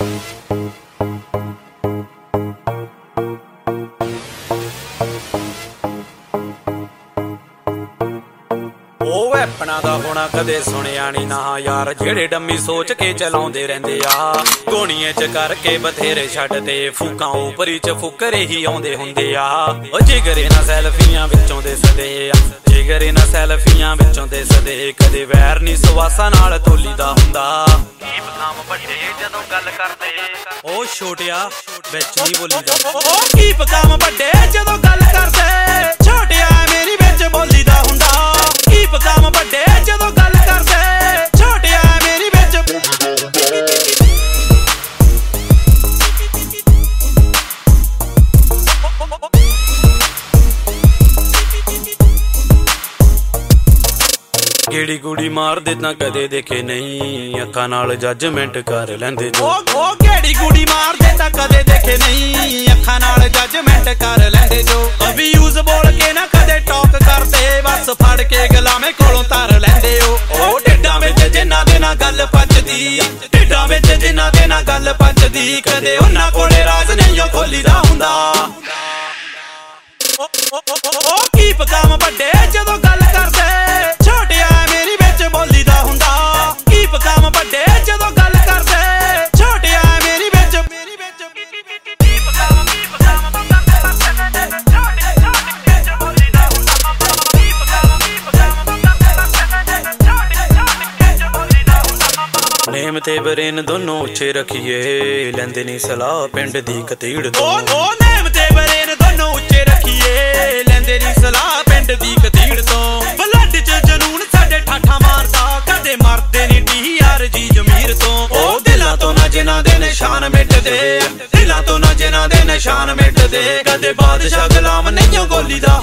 ਉਹ ਵੈਪਣਾ ਦਾ ਹੋਣਾ ਕਦੇ ਸੁਣਿਆ ਨੀ ਨਾ ਯਾਰ, ਜਿਹੜੇ ਡੰਮੀ ਸੋਚ ਕੇ ਚਲਾਉਂਦੇ ਰਹਿੰਦੇ ਆ। ਗੋਣੀਏ ਚ ਕਰਕੇ ਬਥੇਰੇ ਛੱਡਦੇ ਫੂਕਾਂ, ਉਪਰੀ ਚ ਫੁਕਰੇ ਹੀ ਆਉਂਦੇ ਹੁੰਦੇ ਆ। ਉਹ ਜਿਗਰੇ ਨਾ ਸੈਲਫੀਆਂ ਵਿੱਚੋਂ ਦੇ ਸਦੇ ਆ, ਜਿਗਰੇ ਨਾ ਸੈਲਫੀਆਂ ਵਿੱਚੋਂ ਦੇ ਸਦੇ। ਕਦੇ ਵੈਰ ਨੀ ਸਵਾਸਾਂ ਨਾਲ ਤੋਲੀ ਦਾ ਹੁੰਦਾ। ਕੀਪ ਕਾਮ ਵੱਡੇ ਜਦੋਂ ਗੱਲ ਕਰਦੇ, ਉਹ ਛੋਟਿਆ ਵਿੱਚ ਨਹੀਂ ਬੋਲੀ ਦਾ। ਉਹ ਕੀਪ ਕਾਮ ਵੱਡੇ ਜਦੋਂ ਗੱਲ ਕਰਦੇ, ਛੋਟਿਆ ਮੇਰੀ ਵਿੱਚ ਬੋਲੀ ਦਾ ਹੁੰਦਾ। ਕੀਪ ਕਾਮ ਵੱਡੇ ਜਦੋਂ ਗੱਲ ਕਰਦੇ, ਛੋਟਿਆ ਮੇਰੀ ਵਿੱਚ ਗੇੜੀ ਗੂੜੀ ਮਾਰਦੇ ਤਾਂ ਕਦੇ ਦੇਖੇ ਨਹੀਂ, ਅੱਖਾਂ ਨਾਲ ਜੱਜਮੈਂਟ ਕਰ ਲੈਂਦੇ ਜੋ। ਉਹ ਗੇੜੀ ਗੂੜੀ ਮਾਰਦੇ ਤਾਂ ਕਦੇ ਦੇਖੇ ਨਹੀਂ, ਅੱਖਾਂ ਨਾਲ ਜੱਜਮੈਂਟ ਕਰ ਲੈਂਦੇ ਜੋ। ਅਬਿਊਜ਼ ਬੋਲ ਕੇ ਨਾ ਕਦੇ ਟਾਕ ਕਰਦੇ, ਬਸ ਫੜ ਕੇ ਗੁਲਾਮੇ ਕੋਲੋਂ ਧਰ ਲੈਂਦੇ ਉਹ ਢਿੱਡਾਂ ਵਿੱਚ ਜਿਨ੍ਹਾਂ ਦੇ ਨਾਲ ਗੱਲ ਪੱਜਦੀ, ਢਿੱਡਾਂ ਵਿੱਚ ਜਿਨ੍ਹਾਂ ਦੇ ਨਾਲ ਗੱਲ ਪੱਜਦੀ। ਕਦੇ ਉਹਨਾਂ ਕੋਲੇ ਰਾਜ਼ ਨਹੀਂ ਖੋਲੀਦਾ ਹੁੰਦਾ। ਉਹ ਕੀਪ ਕਾਮ ਵੱਡੇ ਜਦੋਂ ਗੱਲ ਕਰਦੇ, ਛੋਟਿਆ ਮੇਰੀ ਵਿੱਚ ਬੋਲੀ ਦਾ ਹੁੰਦਾ। ਕੀਪ ਕਾਮ ਵੱਡੇ ਜਦੋਂ ਗੱਲ ਕਰਦੇ, ਛੋਟਿਆ ਮੇਰੀ ਵਿੱਚ ਕੀਪ ਕਾਮ ਬੋਲੀ ਦਾ ਹੁੰਦਾ। ਨੇਮ ਤੇ ਬਰੇਨ ਦੋਨੋਂ ਉੱਚੇ ਰੱਖੀਏ, ਲੈਂਦੇ ਨੀ ਸਲਾਹ ਪਿੰਡ ਦੀ ਕਤੀੜ ਤੋਂ। ਉਹ ਨੇਮ ਤੇ ਬਰੇਨ ਦੋਨੋਂ ਉੱਚੇ ਰੱਖੀਏ, ਲੈਂਦੇ ਨੀ ਸਲਾਹ ਪਿੰਡ ਦੀ ਕਤੀੜ ਤੋਂ। ਬਲੱਡ ਚ ਜਨੂਨ ਸਾਡੇ ਠਾਠਾ ਮਾਰਦਾ, ਕਦੇ ਮਰਦੇ ਨੀ TR ਜੀ ਜ਼ਮੀਰ ਤੋਂ। ਉਹ ਦਿਲਾਂ ਤੋਂ ਨਾ ਜਿਨ੍ਹਾਂ ਦੇ ਨਿਸ਼ਾਨ ਮਿਟਦੇ, ਦਿਲਾਂ ਤੋਂ ਨਾ ਜਿਨ੍ਹਾਂ ਦੇ ਨਿਸ਼ਾਨ ਮਿਟਦੇ। ਕਦੇ ਬਾਦਸ਼ਾਹ ਗੁਲਾਮ ਨਹੀਂ ਗੋਲੀ ਦਾ